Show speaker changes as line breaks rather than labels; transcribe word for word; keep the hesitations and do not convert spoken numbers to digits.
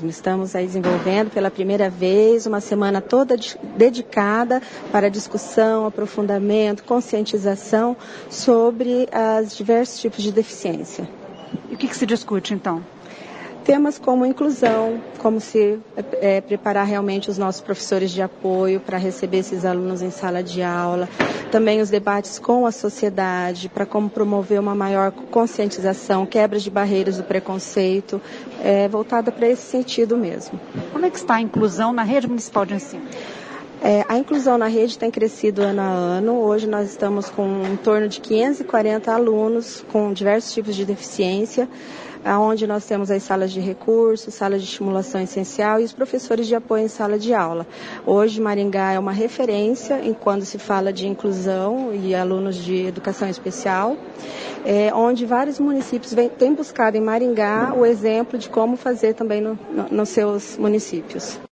Estamos aí desenvolvendo pela primeira vez uma semana toda de, dedicada para discussão, aprofundamento, conscientização sobre os diversos tipos de deficiência.
E o que, que se discute, então?
Temas como inclusão, como se é, preparar realmente os nossos professores de apoio para receber esses alunos em sala de aula, também os debates com a sociedade, para como promover uma maior conscientização, quebras de barreiras do preconceito, é, voltada para esse sentido mesmo.
Como é que está a inclusão na rede municipal de ensino?
É, a inclusão na rede tem crescido ano a ano. Hoje nós estamos com em torno de quinhentos e quarenta alunos com diversos tipos de deficiência, onde nós temos as salas de recursos, salas de estimulação essencial e os professores de apoio em sala de aula. Hoje Maringá é uma referência em quando se fala de inclusão e alunos de educação especial, é, onde vários municípios vem, têm buscado em Maringá o exemplo de como fazer também no, no, nos seus municípios.